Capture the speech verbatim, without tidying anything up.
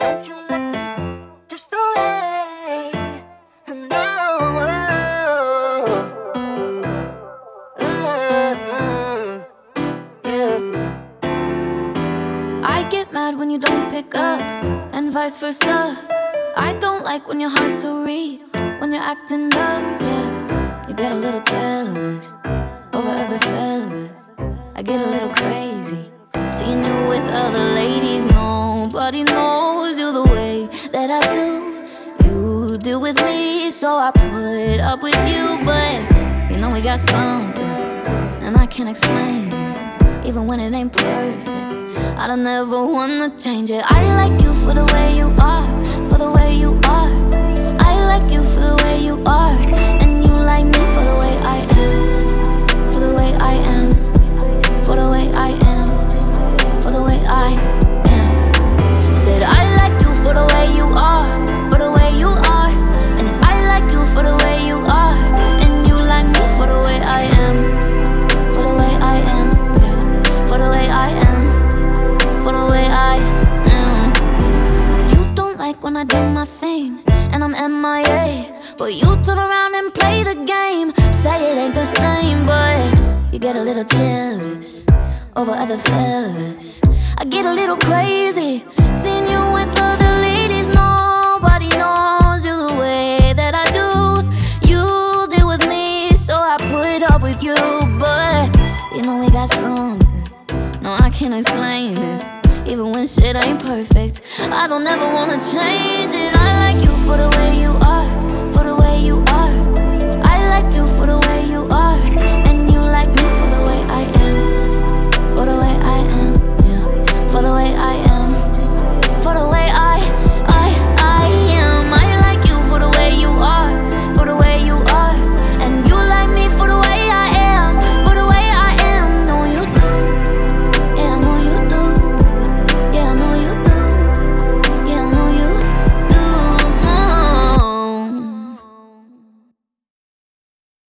you look just the way I know. I get mad when you don't pick up, and vice versa. I don't like when you're hard to read, when you're acting up, yeah. You get a little jealous over other fellas. I get a little crazy seeing you with other ladies. Nobody knows you the way that I do. You deal with me, so I put up with you. But you know we got something, and I can't explain it, even when it ain't perfect. I don't ever wanna change it. I like you for the way you are, for the way you are. I like you for the way you are, and you like me for the way I am, for the way I am, for the way I am, for the way I am. Said I like you for the way you are, for the way you are, and I like you for the way you are, and you like me for the way I am, for the way I am, yeah, for the way I am, for the way I am. You don't like when I do my thing and I'm M I A, but you turn around and play the game. Say it ain't the same, but you get a little jealous over other fellas. I get a little crazy seeing you with other ladies. Nobody knows you the way that I do. You deal with me, so I put up with you. But you know we got something, no, I can't explain it, even when shit ain't perfect. I don't ever wanna change it. I like you for the way you are,